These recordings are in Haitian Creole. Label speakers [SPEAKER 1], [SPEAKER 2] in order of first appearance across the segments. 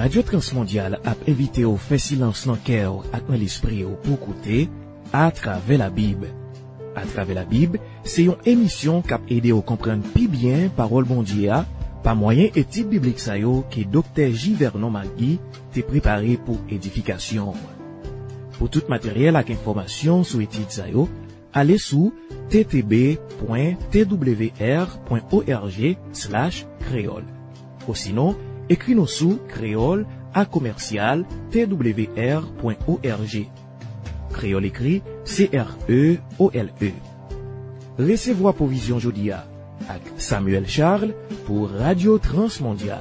[SPEAKER 1] Radio Transmondial a invité au fait silence dans cœur ak dans l'esprit pour écouter à travers la Bible. À travers la Bible, c'est une émission qui a aidé à comprendre plus bien parole bon Dieu par moyen étude biblique ça yo que docteur Givernon Magui t'est préparé pour édification. Pour tout matériel ak information sur étude ça yo, allez sur ttb.twr.org/créole. Ou sinon, écris-nous sous créole à commercial twr.org. Créole écrit C-R-E-O-L-E. Recevoir provision jodia avec Samuel Charles pour Radio Transmondial.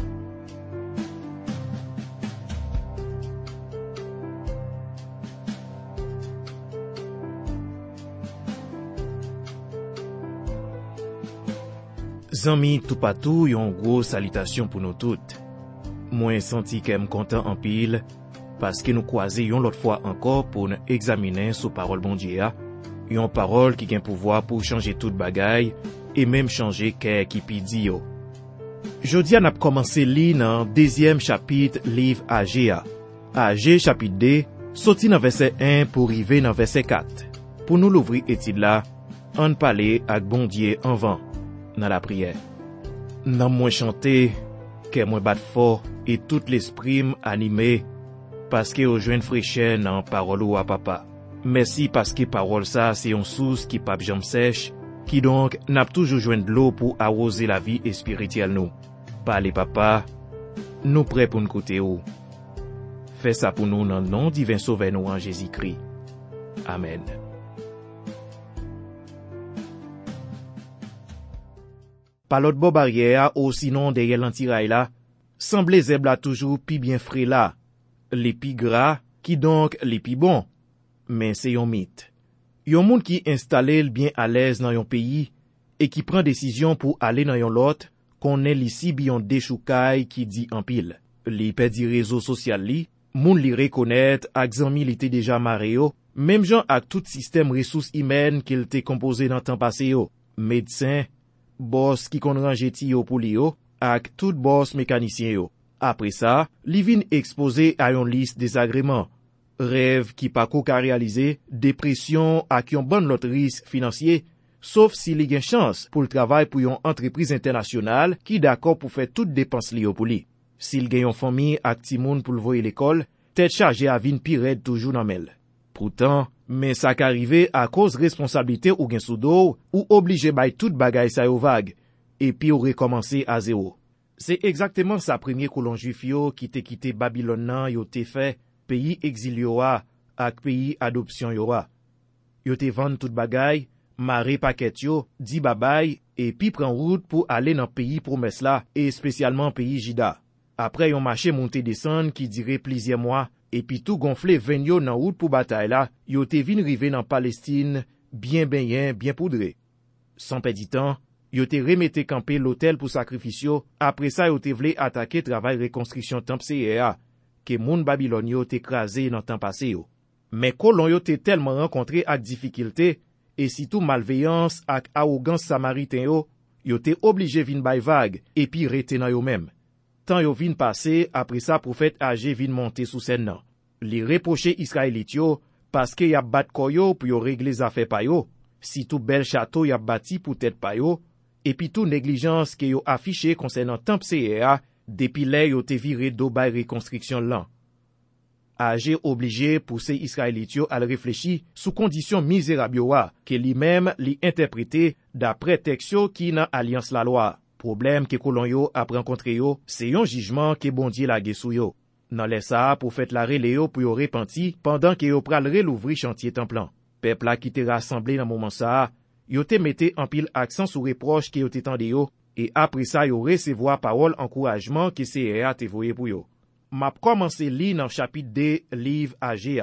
[SPEAKER 1] Zami tout patou yon gros salutation pour nous toutes. Moi senti que content en pile parce que nous croisons yon l'autre fois encore pour nous examiner sous parole bon Dieu. Yon parole qui a pouvoir pour changer toute bagaille et même changer qu'est qui pidi yo. Jodi on a commencé li dans deuxième chapitre livre Agé. Agé chapitre 2 sorti dans verset 1 pour arriver dans verset 4. Pour nous l'ouvrir étude là, on parler avec bon Dieu en vent dans la prière. Nan moi chanter que moi bat fort et tout l'esprit animé parce que au joindre fraîcheur dans parole ou à papa. Merci parce que parole ça c'est une source qui pas jamais sèche qui donc n'a toujours joindre de l'eau pour arroser la vie spirituelle nous. Parlez papa, nous prêts pour nous côté ou. Fais ça pour nous dans le nom divin sauveur nous en Jésus-Christ. Amen. Par l'autre bord barrière ou sinon derrière l'antirail là, semblait zèbre là toujours pi bien frais là. Les pi gras qui donc les pi bon. Mais c'est yon mythe. Yon moun qui installé bien à l'aise dans yon pays et qui prend décision pour aller dans yon lot, connaît l'ici biyon déchoukaï qui dit en pile. Li pedi réseau social li, moun li reconnaître ak zanmi li te déjà maré yo, même gens ak tout système ressources humaines qu'il te composé dans temps passé yo. Médecin, boss qui kon range ti yo pou li yo, ak tout boss mécanicien yo. Après ça, li vin exposé à yon liste désagréments. Rêve qui pas qu'à réaliser, dépression ak yon bon lot risque financier, sauf si li gen chance pour le travail pour yon entreprise internationale qui d'accord pour faire toute dépense li yo pou li. S'il gen yon famille ak ti moun pour le voyer l'école, tête chargée à vin pi red toujours nan mel. Pourtant, mais ça qu'arrivé à cause responsabilité ou gen soudo ou obligé bay toute bagay sa yo vague et puis ou recommencer à zéro. C'est exactement sa premier colon juif yo qui te quitté Babylone nan yo te fait pays exil yo ak pays adoption yo Yo te vend toute bagay, maré paquet yo, di babay et puis prend route pour aller dans pays promesse là et spécialement pays Jida. Après yon marché monté descendre qui dirait plusieurs mois et puis tout gonflé 20 yo nan route pour bataille là, yo te vin rive dans Palestine, bien poudré. Sans perdre temps, yo te remette camper l'hôtel pour sacrifice yo, après ça yo te vle attaquer travail reconstruction temple CEA, que moun Babylone yo te krasé dans temps passé yo. Mais colon yo te tellement rencontré ak difficulté, et surtout malveillance ak arrogance samaritain yo te obligé vin bay vague, et puis rete nan yo même. Tant yo vin passé, après ça prophète Agé vin monter sous scène nan. Li reproché Israélite yo, parce que y a bat koyo pour yo régler zafè pa yo, si tout bel château y a bâti pour tête pa yo, et puis tout négligence que yo affiché concernant temple CEA, depuis là yo te viré do bay reconstruction lan. Agé obligé pousser Israélite yo à réfléchir sous condition misérable yo que lui-même li interprété d'après texte yo qui nan alliance la loi. Problème que colon yo ap rencontré yo, c'est yon jugement que bon Dieu la sou yo. Nan lè sa pour fait la relé yo pour yo repenti pendant que yo pral relouvri chantier temps Peuple la qui te rassemblé dans moment ça, yo te mette en pile accent sur reproche que yo te tande yo et après ça yo recevoir parole encouragement que CEA te voye pour yo. M'a commencé li dans chapitre 2 livre Agé.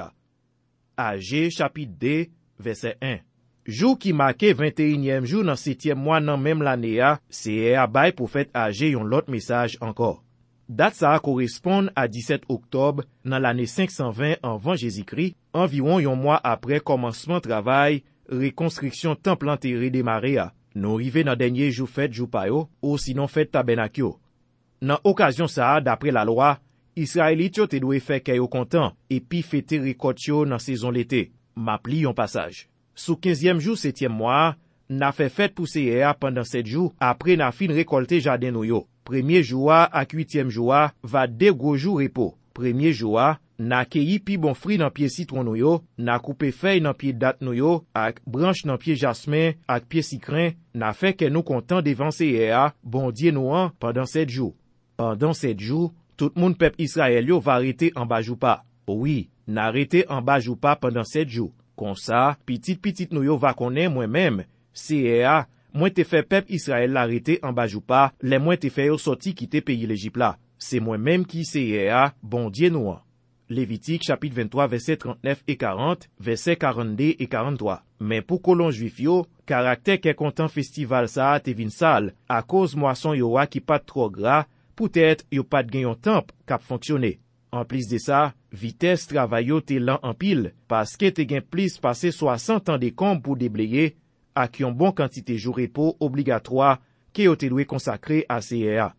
[SPEAKER 1] Agé chapitre 2 verset 1. Jour qui marquait 21e jour dans 7e mois dans même l'année CEA bay prophète Agé yon l'autre message encore. Date ça correspond à 17 octobre dans l'année 520 avant Jésus-Christ, environ yon mois après commencement travail reconstruction temple enterré démarré. Nous rive dans dernier jour fête jour pa yo, ou sinon fête tabernacle. Dans occasion ça, d'après la loi, Israélite yo te dwe fè kè yo kontan, epi fêter récolte yo nan saison l'été. Map li yon passage. Sou 15e jou 7e mois, na fè fête pou CEA pendant 7 jours, après na fin récolter jardin nou yo. Premier joua ak 8e joua va 2 gros jours repos. Premier joua, na keyi pi bon fri nan pied citron nou yo, na coupe feuille nan pied date nou yo, ak branche nan pied jasmin, ak pied citron, na fè ke nou kontan devan CEA, bon Dieu nou an, pendant 7 jours. Pendant 7 jours, tout moun peuple Israël yo va arrêter en bas joupa. Oui, na arrêter en bas joupa pendant 7 jours. Kon sa, petit nou yo va konnen moi-même, CEA, mwen te fè peuple Israël l'arrêter en bas joupa, le mwen te fè yo sorti quitter pays l'Égypte là. C'est moi-même qui CEA, bon Dieu nou an. Lévitique chapitre 23 verset 39 et 40, verset 42 et 43. Mais pour colon juif yo, caractère ke kontan festival sa te vin sal, à cause moisson yo wa ki pat trop gras, peut-être yo pat gen yon temple kap fonctionner. En plus de ça, vitesse travail yo te lent en pile, parce que te gen plus passé 60 ans de komb pour déblayer, ak yon bon quantité jour repos obligatoire ke yo te dwe consacré à CEA.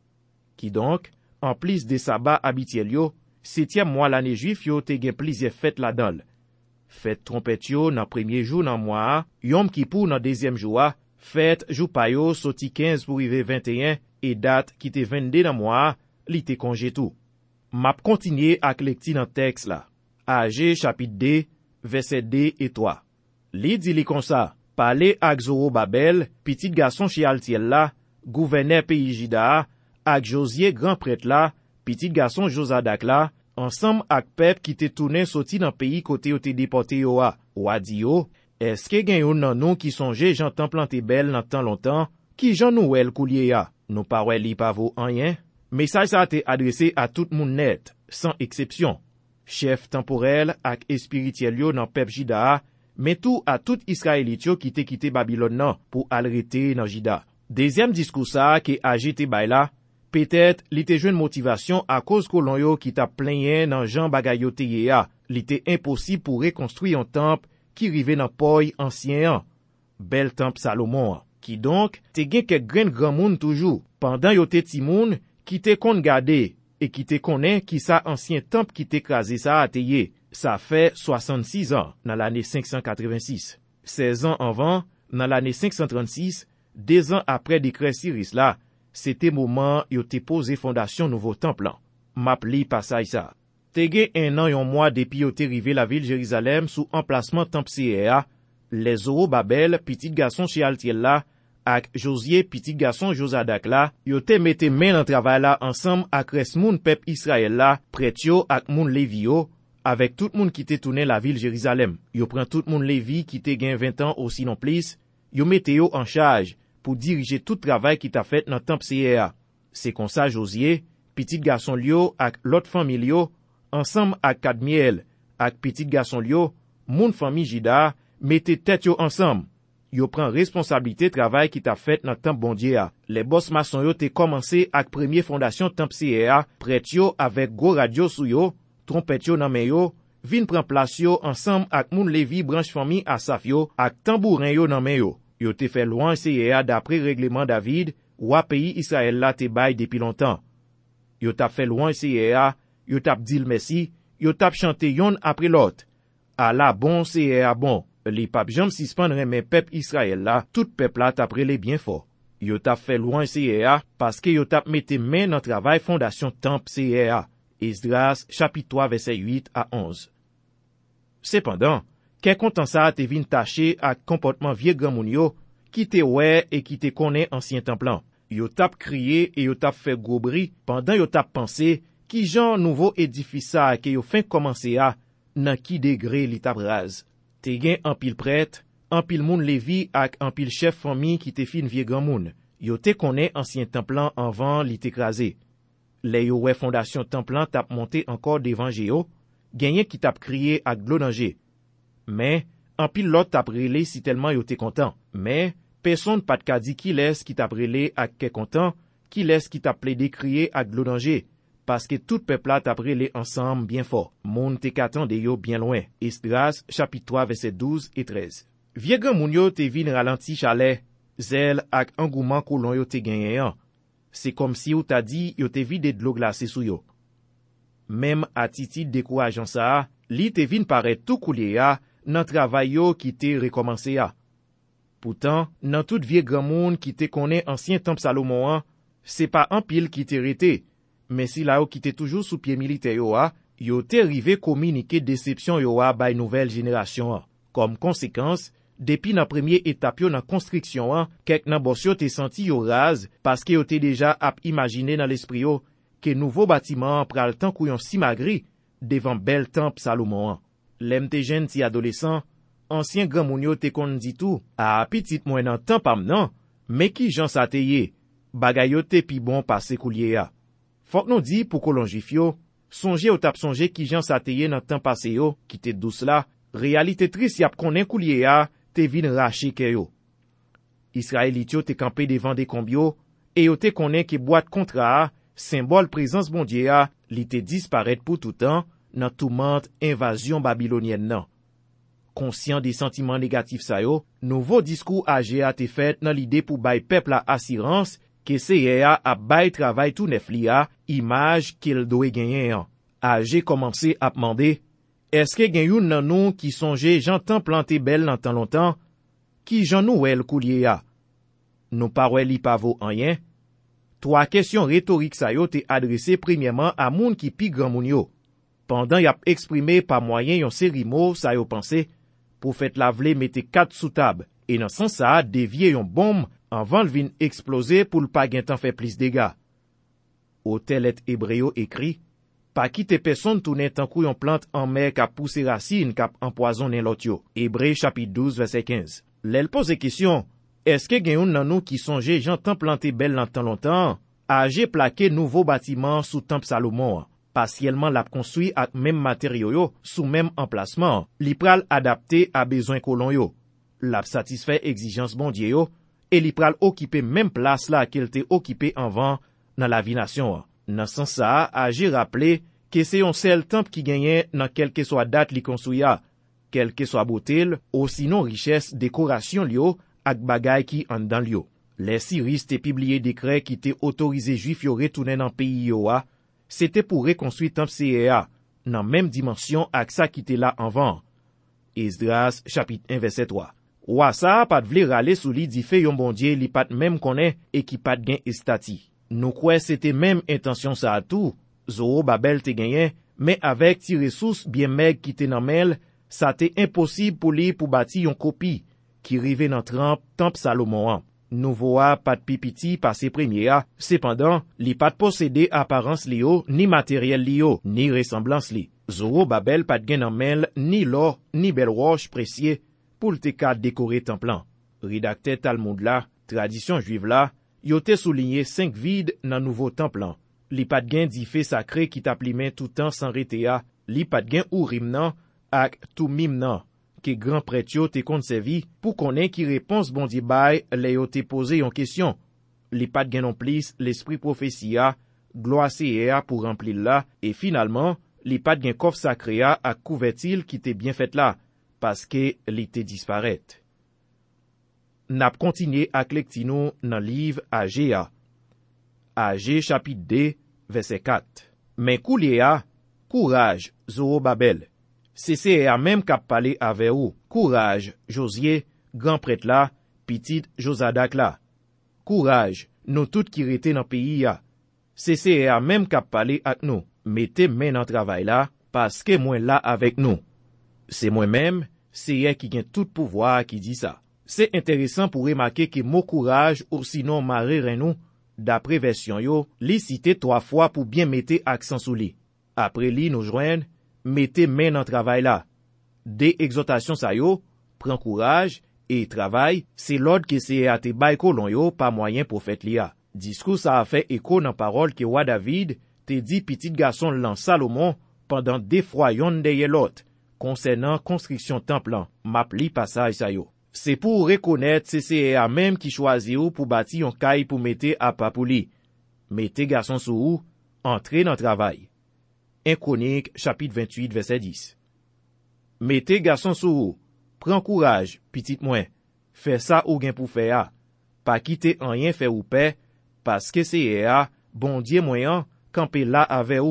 [SPEAKER 1] Qui donc, en plus de sabbat habituel yo, 7e mois l'année juif yo te gen plusieurs fêtes la dans. Fête trompette yo nan premier jour nan mois, Yom Kippur nan deuxième jour, fête jou payo soti 15 pour rive 21 et date qui te 22 nan mois, li te congé tout. Map continuer ak lekti nan texte la. Age chapitre 2, verset 2 et 3. Li di li kon sa, pale ak Zorobabel, petit garçon Shealtiel la, gouverneur pays Juda, ak Josie grand prêtre la, petit garçon Josadak la, ensemble ak pep qui te tourné soti nan pays kote yo te deporte yo a. Ou a di yo, eske gen yon nan nou ki sonje jan tan plante bel nan tan lontan, ki jan nou el koulye ya. Nou pa wè li pa vo anyen. Mesaj sa te adressé à tout moun net, sans exception. Chef temporel ak espirituel yo nan pep Jida, mais tout à tout Israélite yo qui te quitté Babylone nan pour alrete nan Jida. Deuxième discours sa ke aje te bay la, peut-être li te jwen motivation à cause kolon yo qui ta plenyen nan jan bagay yo te ye ya, li te impossible pour reconstruire un temple qui rive nan poy ancien an. Bel temple Salomon, qui donc te gen kek gren grand moun toujou, pendant yo te ti moun, qui te kon gade, et qui te konnen qui sa ancien temple qui te krasé sa a te ye. Ça fait 66 ans, dans l'année 586. 16 ans avant, dans l'année 536, 2 ans après décret Cyrus là, c'était moment yo te pose fondation nouveau temple. Map li passage ça. Te gen 1 an yon mois depuis yo te rive la ville Jérusalem sous emplacement temple CEA, les Zorobabel, petit garçon Shealtiel là, ak Josie petit garçon Josadak la, yo te mette men nan travail la ensemble ak res moun pep Israël la, prèt yo ak moun Lévi yo, avec tout moun qui te tourné la ville Jérusalem. Yo prend tout moun Lévi qui te gen 20 ans ou sinon plus, yo mette yo en charge pour diriger tout travail qui ta fait nan temple CEA. C'est comme ça Josie, petit garçon Lio ak l'autre famille yo, ensemble ak Kadmiel, ak petit garçon Lio, moun famille Jida, mette tête yo ensemble. Yo prend responsabilité travail qui ta fait dans temple bon Dieu a. Les boss maçon yo te commencé ak premier fondation temple CEA, prête yo avec go radio sou yo, trompette yo nan men yo, vin pran place yo ensemble ak moun Lévi branche famille Asaf yo, ak tambourin yo nan men yo. Yo te fait loin CEA d'après règlement David, ou a pays Israël la te bay depuis longtemps. Yo tap fait loin CEA, yo tap dil merci, yo tap chanté yon après l'autre. Allah bon CEA bon. Li pap jam sispand remen pep Israël la, tout peuple la tap rele bien fort. Yo tap fait loin CEA, parce que yo tap mette men nan travail fondation temple CEA. Esdras, chapitre 3, verset 8 à 11. Cependant, ke kontan sa te vin taché ak comportement vieux grand moun yo, qui te wè et qui te connaît ancien templan. Yo tap kriye et yo tap fait gros bri, pendant yo tap pensé, ki jan nouveau édifice sa ke yo fin commencé a, nan ki degré li tap raz. Te gen anpil prêtre, anpil moun Lévi ak anpil chef famille qui te fin vieux grand moun. Yo te connaît ancien templan avant li te krasé. Le yo wè fondation templan tap monté encore devant yo, genyen qui tap kriye ak glo danger. Mais, anpil lot tap rele si tellement yo te content. Mais, personne pat ka di ki les qui tap rele ak ke content, ki les qui tap ple de kriye ak glo danger. Parce que tout peuple la tap rele ensemble bien fort. Moun te katan de yo bien loin. Esdras, chapitre 3, verset 12 et 13. Vieux grand moun yo te vin ralenti chalet, zel ak engouement kolon yo te genyen. C'est comme si yo ta di yo te vide de l'eau glacée sou yo. Même attitude décourageant ça, li te vin paraît tout couler nan travail yo qui te recommencé a. Pourtant, nan tout vieux grand monde qui te connaît ancien temple Salomon, c'est pas un pile qui te rete, mais si la yo qui te toujours sous pied militaire yo te rive communiquer déception yo bay nouvelle génération. Comme conséquence, depuis nan premier étape yo nan construction, kek nan boss yo te senti yo raz parce que yo te déjà ap imaginer dans l'esprit yo que nouveau bâtiment pral tan kou yon simagri devant bel temple Salomon. Lem te jeune ti adolescent, ancien grand moun yo te kon di tout, a petit mwen nan tan pam nan, mais ki jan sa te ye, bagay yo te pi bon passe koulier a. Fok nou di pou kolon jif yo, sonje ou tap sonje ki jan sa te ye nan tan passe yo, ki te douce la, réalité triste yap konen koulier a, te vin rache ke yo. Israelit yo te campé devant des combio, et yo te konen ki boîte kontra a, symbole présence bon Dieu a, li te disparaître pour tout temps, nan tourmente invasion babylonienne nan. Conscient des sentiments négatifs sa yo, nouveau discours âgé a te fait nan l'idée pour bay peuple la assurance que seye a bay travail tout neuf li a, image qu'il doit gagner an. Âgé commencé à demander, est-ce que gen yon nan nou qui songe j'entends planter belle nan tan longtemps, qui j'en nou el koulier a? Nou parole li pa vaut rien. Trois questions rhétoriques sa yo te adressées premièrement à moun qui pi grand moun yo. Pendant y ap exprimé par moyen yon série mot sa yo pensé, prophète la vle mette 4 sous table, et nan sens sa dévié yon bombe avant le vin explosé pour le pa gen tan fait plus dégâts. Au tel et hébreu écrit, pa kite personne tourner tan kou yon plante en mer kap pousse racine kap empoisonne lot yo. Hébreu chapitre 12 verset 15. L'el pose question, est-ce que gen yon nan nou qui songe j'entends planter belle nan tan longtemps, âgé plaqué nouveau bâtiment sous temple Salomon, partiellement l'a construit ak même matériaux yo, sous même emplacement, li pral adapté à besoin kolon yo, l'a satisfait exigence bon Dieu yo, et li pral occupé même place là qu'elle te occupé avant dans la vie nation. Nan sens sa, âgé rappelé que c'est yon seul temple qui gagne dans quelque soit date li construit, quelque soit beauté, ou sinon richesse, décoration liyo, ak bagay ki an dan liyo. Les Syris te publié décret qui te autorisé juif yo retourner dans pays yo a, c'était pour reconstruire temple CEA, dans même dimension ak sa qui te là avant. Esdras chapitre 1 verset 3. Ou sa pat vle rale sou li di fe yon bon Dieu li pat même konnen et qui pat gen estati. Nou kwe c'était même intention sa a tout, Zorobabel te genyen, mais avec ti ressources bien meg qui te nan mel, sa te impossible pour li pou bati yon copie, qui rive nan temple Salomon. Nouveau a pat pipiti pa se premier a, cependant, li pat possédé apparence li yo, ni matériel li yo, ni ressemblance li. Zorobabel pat gen nan mel, ni l'or, ni bel roche précieux, pou te ka décorer templan. Rédacteur Talmud la, tradition juive la, yo te souligné 5 vides nan nouveau templan. Li pat gen di fe sacré qui tap li men tout temps sans rete a, li pat gen Urim nan, ak Tumim nan, que grand prêtre yo te konsevi pou konnen ki réponse bon di bay le yo te pose yon question. Li pat gen non plis l'esprit prophétia, gloire a pour remplir la, et finalement, li pat gen kof sacré a ak couvertil qui te bien fait là, parce que li te disparaît. Nap continué ak lektino nan livre Âgé a. Âgé chapitre 2, verset 4. Men koulier a, courage, Zorobabel. C'est à même k'ap pale avec ou. Courage, Josué, grand prêtre là, petit Josadak là. Courage, nous tout qui rete dans pays a. C'est à même k'ap pale ak nous. Mettez main dans travail là, parce que moi là avec nous. C'est moi-même, c'est qui gen tout pouvoir qui dit ça. C'est intéressant pour remarquer que mot courage ou sinon marrer nous, d'après version yo, li cité 3 fois pour bien mettre accent sous li. Après li nous joignent, mettez main dans travail là. Des exhortations sa yo, prends courage et travail, c'est l'ordre que c'est à te bay kolon yo pas moyen pour fait li a. Discours ça a fait écho dans parole que roi David te dit petit garçon lan Salomon pendant des fois yon derrière l'autre concernant construction temple map li passage sa yo. C'est pour reconnaître c'est à même qui choisi ou pour bâtir un caille pour mettre à pas pour li. Mettez garçon sous ou, entrez dans travail. 1 Chronique, chapitre 28, verset 10. Mettez garçon sous ou, prends courage, petit moins, fais ça ou gen pour faire, pas quitter en rien faire ou paix, parce que c'est bon Dieu moyen, camper là avec ou.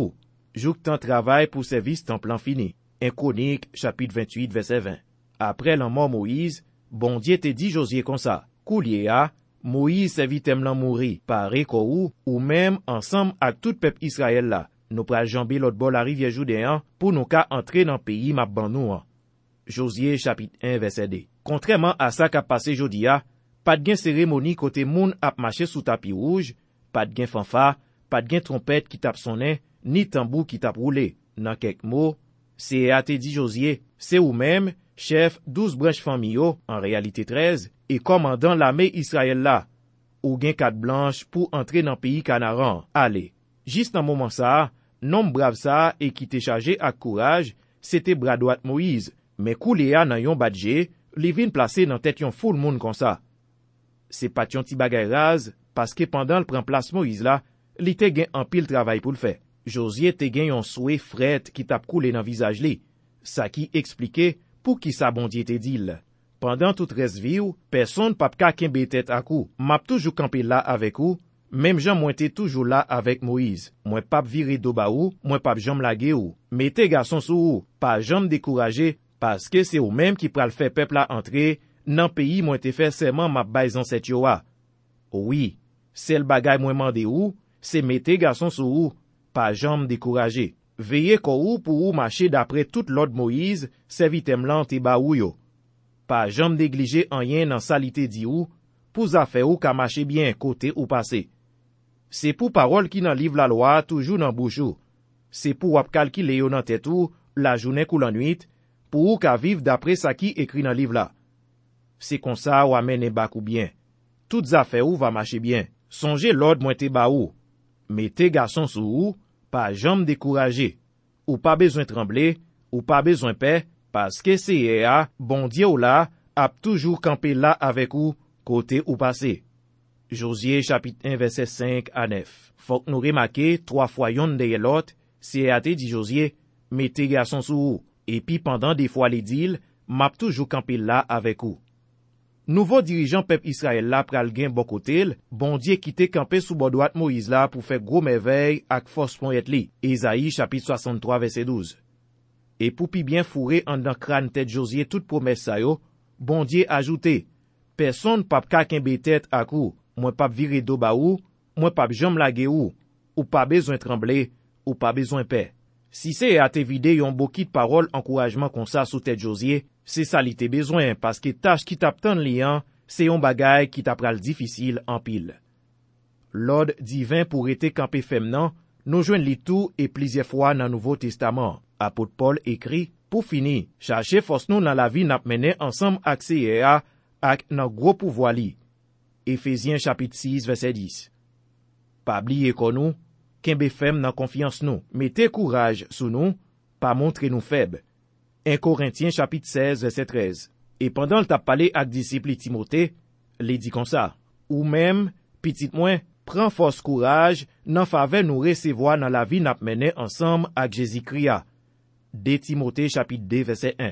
[SPEAKER 1] Jouk tan travail pour service temps plan fini. 1 Chronique, chapitre 28, verset 20. Après la mort Moïse, bon Dieu te dit Josué comme ça. Koulier a, Moïse servi tem lan mouri, pare ou même ensemble avec tout peuple Israël là. Nous pral jamber l'autre bord la rivière Judéen pour nous ka entrer dans le pays m'a ban nou an. Josué chapitre 1 verset 2. Contrairement à ça qu'a passé jodi a, pas de gen cérémonie côté moun ap marché sous tapis rouge, pas de gen fanfare, pas de gen trompette qui tape sonné, ni tambour qui tape roulé. Dans quelques mots, c'est a te dit Josué, c'est ou même chef 12 branches famille en réalité 13 et commandant l'armée Israël là, ou gen 4 blanches pour entrer dans le pays Canaan. Allez, juste dans moment ça, nom brave ça et qui t'est chargé à courage, c'était bras droit Moïse, mais Kouléa nan yon badje, li vin placé dans tête yon foule moun comme ça. C'est pas yon ti bagay raz, parce que pendant le prend place Moïse là, li te gen en pile travail pour le faire. Josué te gen yon soué fret qui tap coulé dans visage li. Ça qui expliquait pour qui sa bon Dieu te dit. Pendant toute reste vie ou, personne pap ka kembe tête à cou. M'a toujours campé là avec ou, même Jean moi t'es toujours là avec Moïse. Moi pap viré do ba ou, moi pap jam lage ou. Mettez garçon sou ou, pas jam découragé, parce que c'est ou même qui pral faire peuple là entrer, nan pays moi te fait serment m'a bay ancêtre yo a. Oui, c'est le bagay moi mande ou, c'est mettez garçon sou ou, pas jam découragé. Veillez ou pour ou marcher d'après tout l'ordre Moïse, servitem lan te ba ou yo. Pas jam négliger en yen nan salité di ou, pour zafè ou ka marcher bien côté ou passé. C'est pour parole qui nan livre la loi toujours nan bouche ou. C'est pour wap calculer yo nan tête ou, la journée ou la nuit, pour ou ka vivre d'après ça qui écrit dans livre là. C'est comme ça ou amène bak ou bien. Tout zafè ou va marcher bien. Songez l'ordre moi te ba ou. Mettez garçon sou ou, pas jam découragé. Ou pas besoin trembler, ou pas besoin paix, parce que c'est bon Dieu ou là, a toujours campé là avec ou, côté ou passé. Josué chapitre 1 verset 5 à 9. Faut que nous remarquer 3 fois yon de l'autre, c'est a te dit Josué, mettez garçon sou ou, et puis pendant des fois les deals, m'a toujours campé là avec ou. Nouveau dirigeant peuple Israël là pral gen bon côté, bon Dieu qui te campé sous bord droite Moïse là pour faire gros merveille ak force pour être li. Ésaïe chapitre 63 verset 12. Et pour pi bien fourrer en dans crâne tête Josué toute promesse sa yo, bon Dieu ajouté, personne pap ka kenbe tête ak ou, moi pap virer do ba ou, moi pap jam lage ou pas besoin trembler, ou pas besoin paix. Si c'est à te vide yon bouquet de paroles encouragement comme ça sous tête Josué, c'est ça li te besoin parce que tâche qui t'attend liant, c'est yon bagay qui t'apral difficile en pile. L'ordre divin pour être campé femnan, nous joignent li tout et plusieurs fois dans Nouveau Testament. Apôtre Paul écrit, pour finir, chercher force nous dans la vie n'a mené ensemble ak CEA ak nan gros pouvoir li. Éphésiens chapitre 6 verset 10. Pas oublier qu'on nous, kembe fem nan confiance nous, mettez courage sous nous, pas montrer nous faibles. 1 Corinthiens chapitre 16 verset 13. Et pendant le t'a parlé ak disciple Timothée, li dit comme ça, ou même, petit moins, prends force courage, nan faveur nous recevoir dans la vie n'a mené ensemble ak Jésus-Christ. 2 Timothée chapitre 2 verset 1.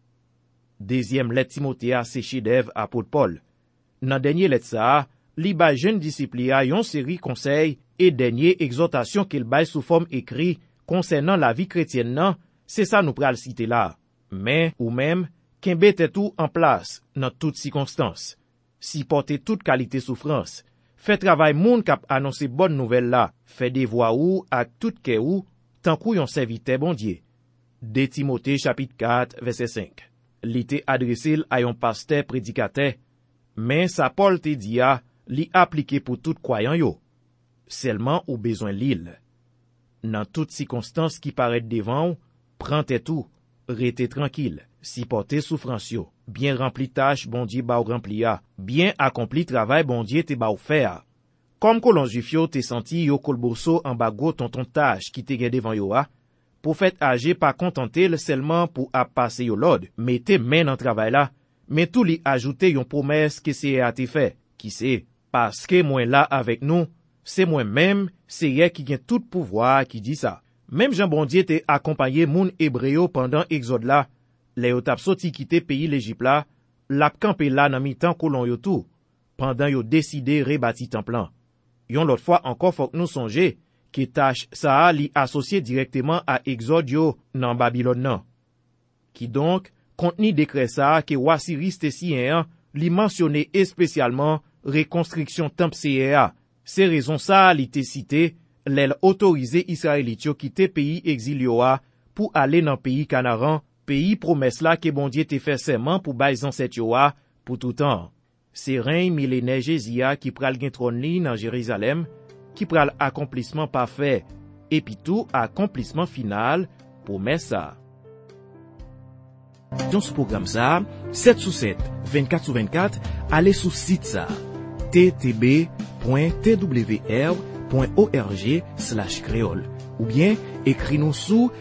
[SPEAKER 1] Deuxième lettre Timothée a c'est chef-d'œuvre apôtre Paul. Nan dernier lettre ça, li ba jeune disciple a yon série conseil et dernier exhortation qu'il bail sous forme écrit concernant la vie chrétienne nan, c'est ça nous pral citer là. Mais, ou même, kembe te tout en place, dans toutes circonstances. Si porter toute qualité souffrance, fait travail moun kap annoncer bonne nouvelle là, fait des voix ou, ak tout ke ou, tant kou yon serviteur bon Dieu. 2 Timothée chapitre 4 verset 5. Li te adressé à yon pasteur prédicateur, mais sa Paul te dit a, li appliqué pour tout croyant yo. Seulement ou besoin l'île. Dans toutes circonstances qui paraissent devant ou, prends tes tout, rete tranquille, si porter souffrance yo, bien rempli tâche bon Dieu ba ou rempli a, bien accompli travail bon Dieu te ba ou faire. Comme kolon juif yo te senti yo kolboso en bago ton tâche qui te gen devant yo a, pour fait age pas contenter seulement pour a passer yo l'ordre, mais te men en travail là, mais tout li ajouter yon promesse que c'est a te fait, qui c'est, parce que moi là avec nous, c'est moi-même, c'est yé qui gen tout pouvoir qui dit ça. Même Jean bon Dieu te accompagné moun hébreu pendant exode là, les yo tap soti quitter pays l'Égypte là, l'a campé là nan mi-temps kolon yo tout, pendant yo décidé rebâti temple. Yon l'autre fois encore faut que nous songer, que tâche ça li associé directement à Exode yo dans Babylone nan. Qui donc contenu décret ça que Wassiris Tessien li mentionné spécialement reconstruction temple CA. C'est raison ça li te cité l'el autorisé Israélite yo quitter pays exil yo a pour aller dans pays Canaan, pays promesse là que bon Dieu te fait serment pour baïs ancêtres yo a pour tout temps. C'est règne millénaire Jésia qui pral gen trône li dans Jérusalem, qui pral accomplissement parfait et puis tout accomplissement final pour ça.
[SPEAKER 2] Dans ce programme ça, 7 sur 7, 24 sur 24, allez sur site ça ttb.twr.org/créole ou bien écris-nous sous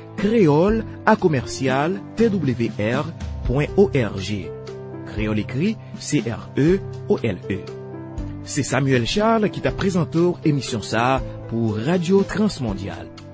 [SPEAKER 2] créole@twr.org. Créole écrit C-R-E-O-L-E. C'est Samuel Charles qui t'a présenté émission ça pour Radio Transmondiale.